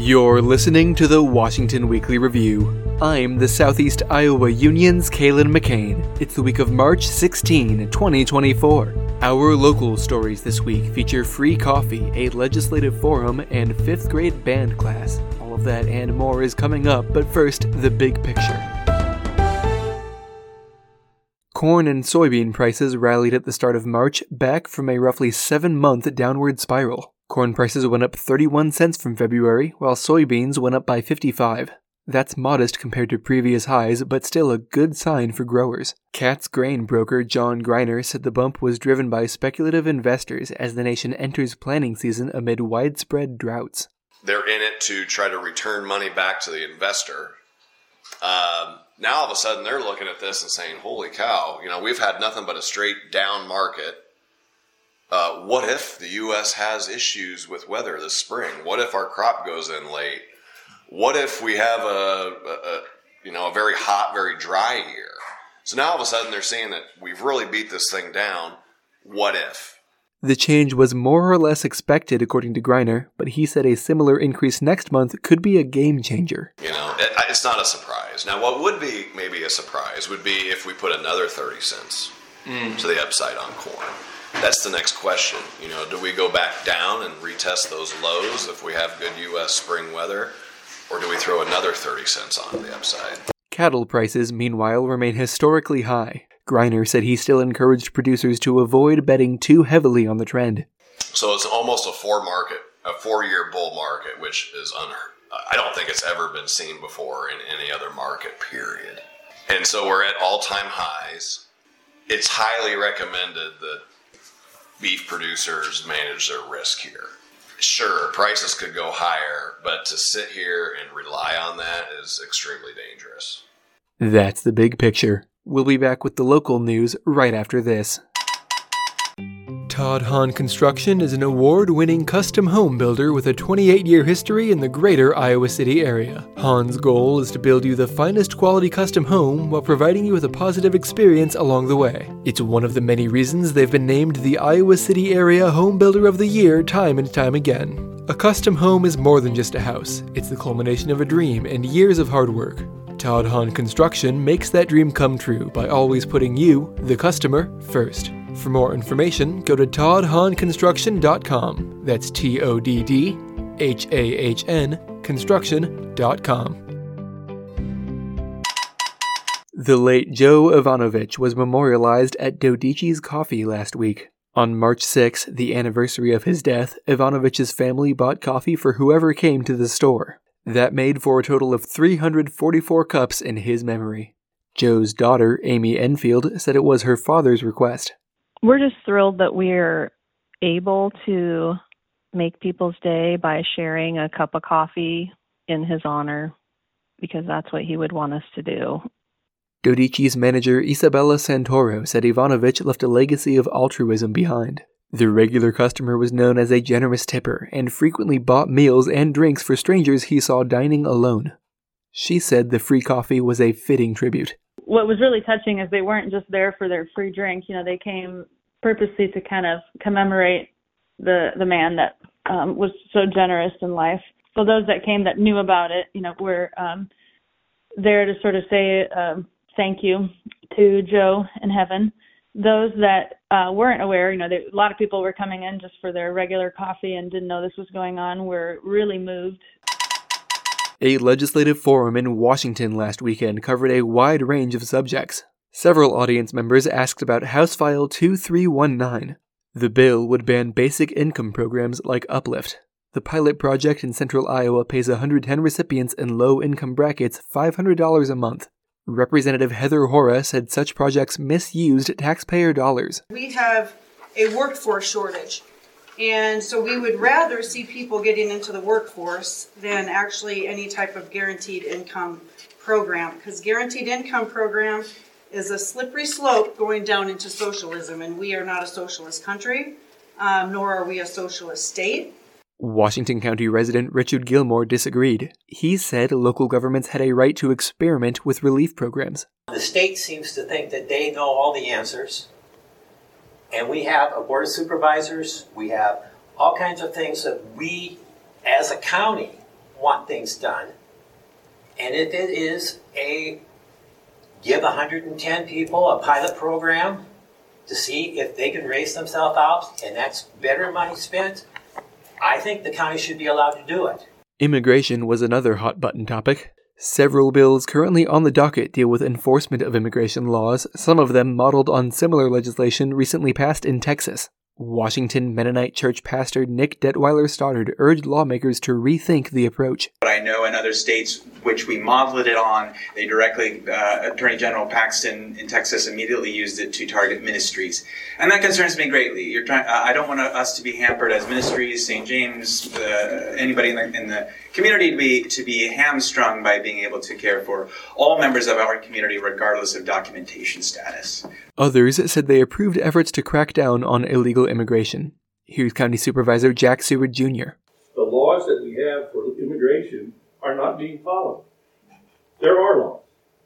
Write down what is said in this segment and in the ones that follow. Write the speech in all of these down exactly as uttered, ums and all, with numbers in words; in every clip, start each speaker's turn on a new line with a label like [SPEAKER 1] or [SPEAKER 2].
[SPEAKER 1] You're listening to the Washington Weekly Review. I'm the Southeast Iowa Union's Kaylin McCain. It's the week of March sixteenth, twenty twenty-four. Our local stories this week feature free coffee, a legislative forum, and fifth grade band class. All of that and more is coming up, but first, the big picture. Corn and soybean prices rallied at the start of March, back from a roughly seven-month downward spiral. Corn prices went up thirty-one cents from February, while soybeans went up by fifty-five. That's modest compared to previous highs, but still a good sign for growers. Katz grain broker John Greiner said the bump was driven by speculative investors as the nation enters planting season amid widespread droughts.
[SPEAKER 2] They're in it to try to return money back to the investor. Um, now all of a sudden they're looking at this and saying, holy cow, you know, we've had nothing but a straight down market. Uh, what if the U S has issues with weather this spring? What if our crop goes in late? What if we have a, a, a you know a very hot, very dry year? So now all of a sudden they're saying that we've really beat this thing down. What if?
[SPEAKER 1] The change was more or less expected, according to Greiner, but he said a similar increase next month could be a game changer.
[SPEAKER 2] You know, it, it's not a surprise. Now, what would be maybe a surprise would be if we put another thirty cents mm. to the upside on corn. That's the next question. You know, do we go back down and retest those lows if we have good U S spring weather? Or do we throw another thirty cents on the upside?
[SPEAKER 1] Cattle prices, meanwhile, remain historically high. Greiner said he still encouraged producers to avoid betting too heavily on the trend.
[SPEAKER 2] So it's almost a four market, a four-year bull market, which is unheard. I don't think it's ever been seen before in any other market, period. And so we're at all-time highs. It's highly recommended that beef producers manage their risk here. Sure, prices could go higher, but to sit here and rely on that is extremely dangerous.
[SPEAKER 1] That's the big picture. We'll be back with the local news right after this. Todd Hahn Construction is an award-winning custom home builder with a twenty-eight year history in the greater Iowa City area. Hahn's goal is to build you the finest quality custom home while providing you with a positive experience along the way. It's one of the many reasons they've been named the Iowa City Area Home Builder of the Year time and time again. A custom home is more than just a house. It's the culmination of a dream and years of hard work. Todd Hahn Construction makes that dream come true by always putting you, the customer, first. For more information, go to todd hahn construction dot com. That's T O D D H A H N construction dot com. The late Joe Ivanovich was memorialized at Dodici's Coffee last week. On March sixth, the anniversary of his death, Ivanovich's family bought coffee for whoever came to the store. That made for a total of three hundred forty-four cups in his memory. Joe's daughter, Amy Enfield, said it was her father's request.
[SPEAKER 3] We're just thrilled that we're able to make people's day by sharing a cup of coffee in his honor, because that's what he would want us to do.
[SPEAKER 1] Dodici's manager, Isabella Santoro, said Ivanovich left a legacy of altruism behind. The regular customer was known as a generous tipper and frequently bought meals and drinks for strangers he saw dining alone. She said the free coffee was a fitting tribute.
[SPEAKER 4] What was really touching is they weren't just there for their free drink. You know, they came purposely to kind of commemorate the the man that um, was so generous in life. So those that came that knew about it, you know, were um, there to sort of say um, thank you to Joe in heaven. Those that uh, weren't aware, you know, they, a lot of people were coming in just for their regular coffee and didn't know this was going on, were really moved.
[SPEAKER 1] A legislative forum in Washington last weekend covered a wide range of subjects. Several audience members asked about House File two three one nine. The bill would ban basic income programs like Uplift. The pilot project in central Iowa pays one hundred ten recipients in low-income brackets five hundred dollars a month. Representative Heather Hora said such projects misused taxpayer dollars.
[SPEAKER 5] We have a workforce shortage, and so we would rather see people getting into the workforce than actually any type of guaranteed income program, because guaranteed income program is a slippery slope going down into socialism, and we are not a socialist country, um, nor are we a socialist state.
[SPEAKER 1] Washington County resident Richard Gilmore disagreed. He said local governments had a right to experiment with relief programs.
[SPEAKER 6] The state seems to think that they know all the answers, and we have a board of supervisors, we have all kinds of things that we as a county want things done. And if it is a give one hundred ten people a pilot program to see if they can race themselves out, and that's better money spent, I think the county should be allowed to do it.
[SPEAKER 1] Immigration was another hot-button topic. Several bills currently on the docket deal with enforcement of immigration laws, some of them modeled on similar legislation recently passed in Texas. Washington Mennonite Church pastor Nick Detweiler Stoddard urged lawmakers to rethink the approach.
[SPEAKER 7] But I know in other states which we modeled it on, they directly, uh, Attorney General Paxton in Texas immediately used it to target ministries. And that concerns me greatly. You're trying, uh, I don't want us to be hampered as ministries, Saint James, uh, anybody in the, in the community to be, to be hamstrung by being able to care for all members of our community regardless of documentation status.
[SPEAKER 1] Others said they approved efforts to crack down on illegal immigration. Here's County Supervisor Jack Seward Junior
[SPEAKER 8] The laws that we have for immigration are not being followed. There are laws,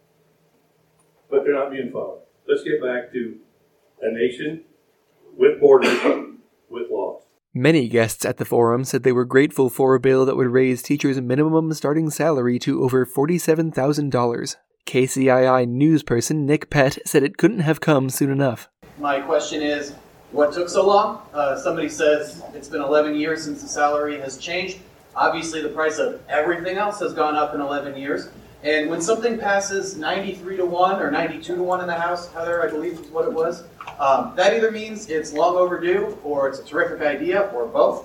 [SPEAKER 8] but they're not being followed. Let's get back to a nation with borders, with laws.
[SPEAKER 1] Many guests at the forum said they were grateful for a bill that would raise teachers' minimum starting salary to over forty-seven thousand dollars. K C I I news person Nick Pett said it couldn't have come soon enough.
[SPEAKER 9] My question is, what took so long? Uh, somebody says it's been eleven years since the salary has changed. Obviously, the price of everything else has gone up in eleven years. And when something passes ninety-three to one or ninety-two to one in the House, Heather, I believe is what it was, um, that either means it's long overdue or it's a terrific idea or both.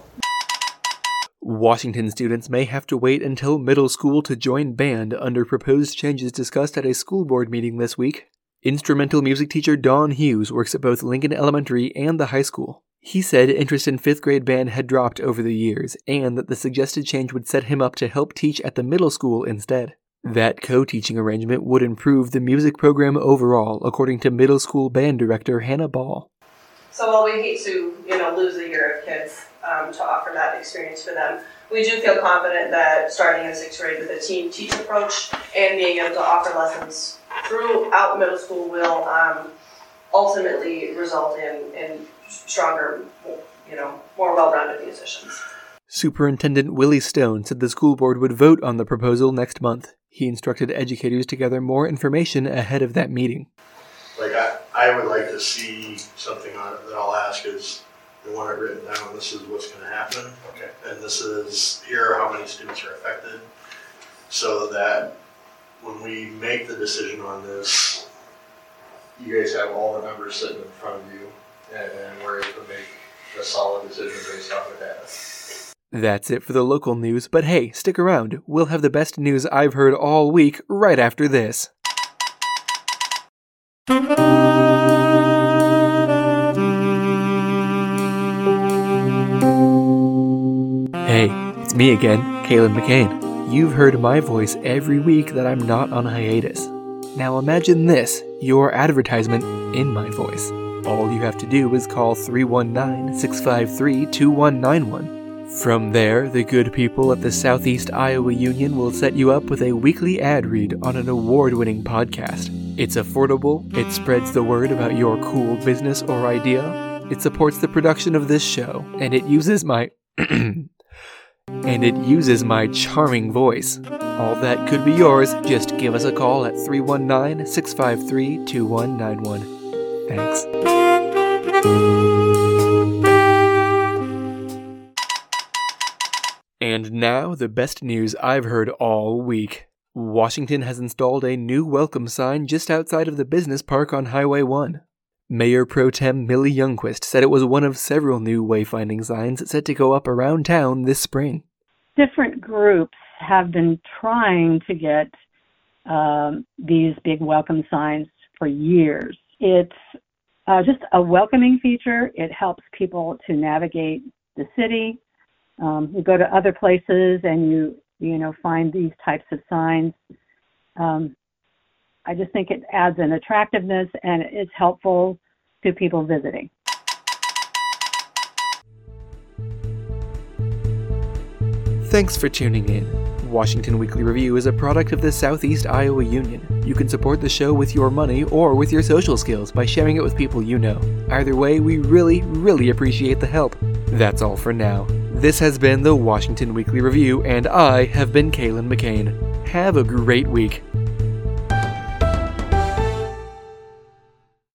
[SPEAKER 1] Washington students may have to wait until middle school to join band under proposed changes discussed at a school board meeting this week. Instrumental music teacher Don Hughes works at both Lincoln Elementary and the high school. He said interest in fifth grade band had dropped over the years, and that the suggested change would set him up to help teach at the middle school instead. That co-teaching arrangement would improve the music program overall, according to middle school band director Hannah Ball.
[SPEAKER 10] So while we hate to, you know, lose a year of kids um, to offer that experience for them, we do feel confident that starting in sixth grade with a team teach approach and being able to offer lessons throughout middle school will um, ultimately result in, in stronger, you know, more well-rounded musicians.
[SPEAKER 1] Superintendent Willie Stone said the school board would vote on the proposal next month. He instructed educators to gather more information ahead of that meeting.
[SPEAKER 11] Like I, I would like to see something on it that I'll ask is, I want it written down, this is what's going to happen. Okay. And this is, here are how many students are affected, so that when we make the decision on this, you guys have all the numbers sitting in front of you, and, and we're able to make a solid decision based off of data.
[SPEAKER 1] That's it for the local news, but hey, stick around. We'll have the best news I've heard all week right after this. Hey, it's me again, Kalen McCain. You've heard my voice every week that I'm not on hiatus. Now imagine this, your advertisement in my voice. All you have to do is call three one nine, six five three, two one nine one. From there, the good people at the Southeast Iowa Union will set you up with a weekly ad read on an award-winning podcast. It's affordable, it spreads the word about your cool business or idea, it supports the production of this show, and it uses my... and it uses my charming voice. All that could be yours, just give us a call at three one nine, six five three, two one nine one. Thanks. And now, the best news I've heard all week. Washington has installed a new welcome sign just outside of the business park on Highway one. Mayor Pro Tem Millie Youngquist said it was one of several new wayfinding signs set to go up around town this spring.
[SPEAKER 12] Different groups have been trying to get um, these big welcome signs for years. It's uh, just a welcoming feature. It helps people to navigate the city. Um, you go to other places and you, you know, find these types of signs. Um, I just think it adds an attractiveness and it's helpful to people visiting.
[SPEAKER 1] Thanks for tuning in. Washington Weekly Review is a product of the Southeast Iowa Union. You can support the show with your money or with your social skills by sharing it with people you know. Either way, we really, really appreciate the help. That's all for now. This has been the Washington Weekly Review, and I have been Kalen McCain. Have a great week.